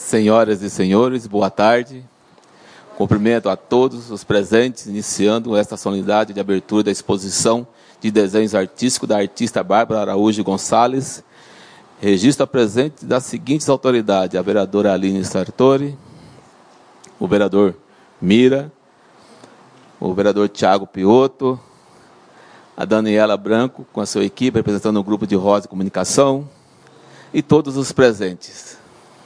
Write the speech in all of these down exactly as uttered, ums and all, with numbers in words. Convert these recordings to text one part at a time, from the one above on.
Senhoras e senhores, boa tarde. Cumprimento a todos os presentes, iniciando esta solenidade de abertura da exposição de desenhos artísticos da artista Bárbara Araújo Gonçalves. Registro a presente das seguintes autoridades: a vereadora Aline Sartori, o vereador Mira, o vereador Tiago Piotto, a Daniela Branco, com a sua equipe, representando o grupo de Rosa Comunicação, e todos os presentes.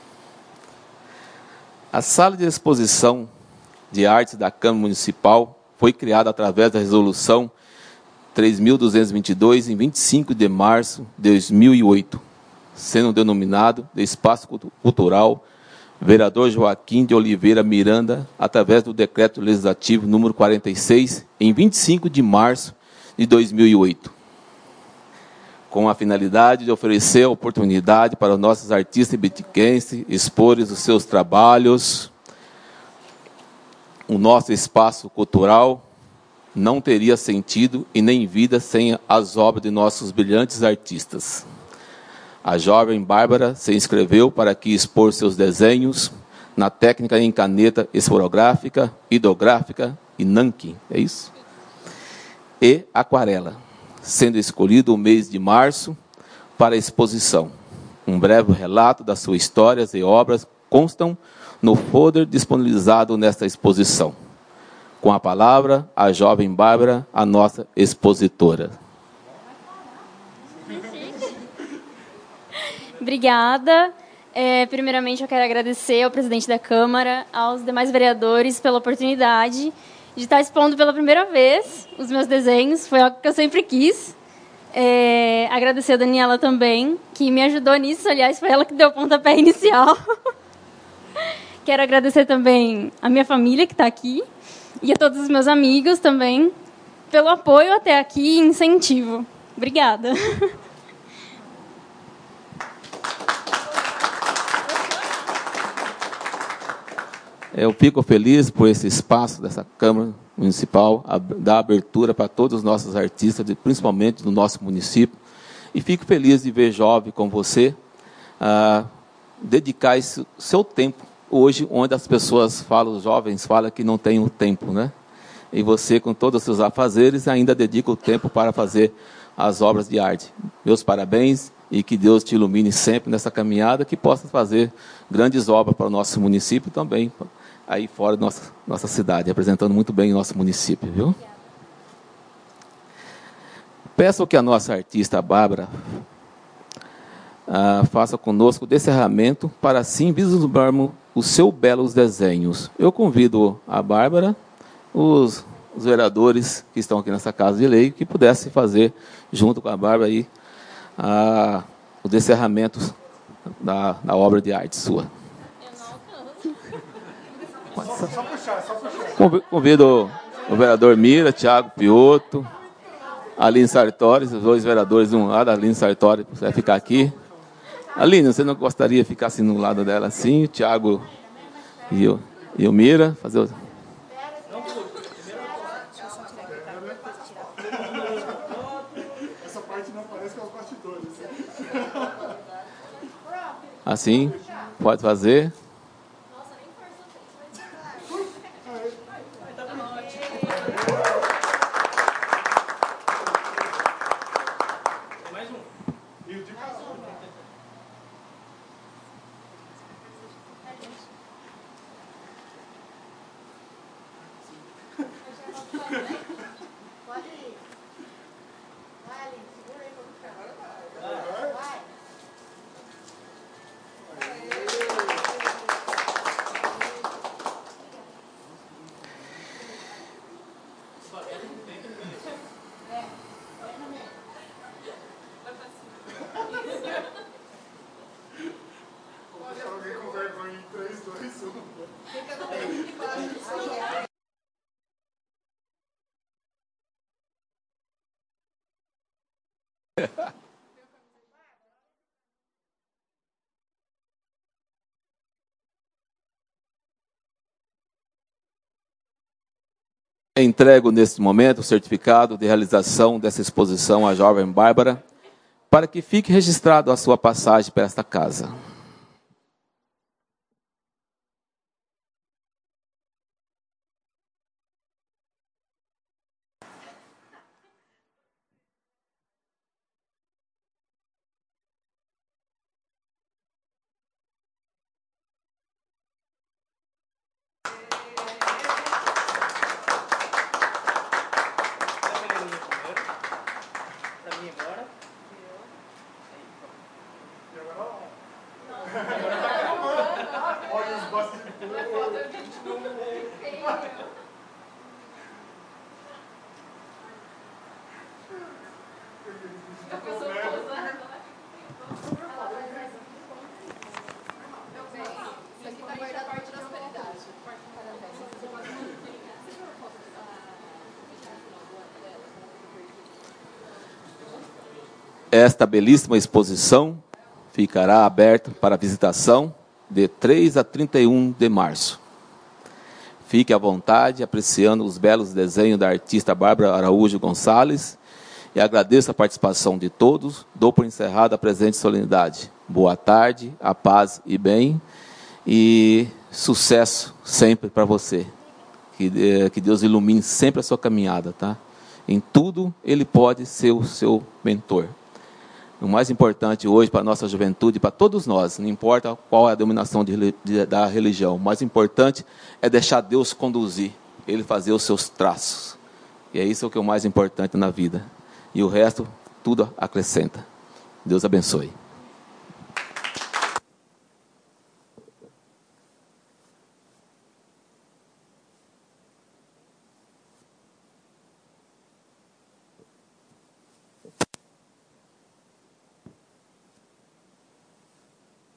A sala de exposição de artes da Câmara Municipal foi criada através da resolução três mil duzentos e vinte e dois, em vinte e cinco de março de dois mil e oito, sendo denominado de Espaço Cultural Vereador Joaquim de Oliveira Miranda, através do Decreto Legislativo número quarenta e seis, em vinte e cinco de março de dois mil e oito, com a finalidade de oferecer a oportunidade para os nossos artistas ibitiquenses exporem os seus trabalhos. O nosso espaço cultural não teria sentido e nem vida sem as obras de nossos brilhantes artistas. A jovem Bárbara se inscreveu para aqui expor seus desenhos na técnica em caneta esferográfica, hidrográfica e nanquim, é isso? E aquarela, sendo escolhido o mês de março para a exposição. Um breve relato das suas histórias e obras constam no folder disponibilizado nesta exposição. Com a palavra, a jovem Bárbara, a nossa expositora. Obrigada. É, primeiramente, eu quero agradecer ao presidente da Câmara, aos demais vereadores pela oportunidade de estar expondo pela primeira vez os meus desenhos. Foi algo que eu sempre quis. É, agradecer a Daniela também, que me ajudou nisso. Aliás, foi ela que deu o pontapé inicial. Quero agradecer também a minha família, que está aqui, e a todos os meus amigos também, pelo apoio até aqui e incentivo. Obrigada. Eu fico feliz por esse espaço dessa Câmara Municipal, dar abertura para todos os nossos artistas, principalmente do nosso município. E fico feliz de ver jovem como você ah, dedicar esse seu tempo hoje, onde as pessoas falam, os jovens falam que não tem o tempo, né? E você, com todos os seus afazeres, ainda dedica o tempo para fazer as obras de arte. Meus parabéns e que Deus te ilumine sempre nessa caminhada, que possa fazer grandes obras para o nosso município e também aí fora da nossa, nossa cidade, representando muito bem o nosso município, viu? Peço que a nossa artista Bárbara ah, faça conosco o descerramento para assim vislumbrarmos os seus belos desenhos. Eu convido a Bárbara, os, os vereadores que estão aqui nessa Casa de Lei, que pudessem fazer, junto com a Bárbara, aí, a, o descerramento da, da obra de arte sua. Só, só puxar, só puxar. Convido o vereador Mira, Tiago Piotto, Aline Sartori, os dois vereadores de um lado, a Aline Sartori, você vai ficar aqui. Aline, você não gostaria de ficar assim no lado dela assim, o Tiago e o, e o Mira, fazer o... Essa parte não parece que é os bastidores. Assim, pode fazer. Entrego neste momento o certificado de realização dessa exposição à jovem Bárbara, para que fique registrado a sua passagem para esta casa. Esta belíssima exposição ficará aberta para visitação de três a trinta e um de março. Fique à vontade apreciando os belos desenhos da artista Bárbara Araújo Gonçalves e agradeço a participação de todos. Dou por encerrada a presente solenidade. Boa tarde, a paz e bem e sucesso sempre para você. Que, que Deus ilumine sempre a sua caminhada, tá? Em tudo Ele pode ser o seu mentor. O mais importante hoje para a nossa juventude, para todos nós, não importa qual é a denominação de, de, da religião, o mais importante é deixar Deus conduzir, Ele fazer os seus traços. E é isso que é o mais importante na vida. E o resto, tudo acrescenta. Deus abençoe.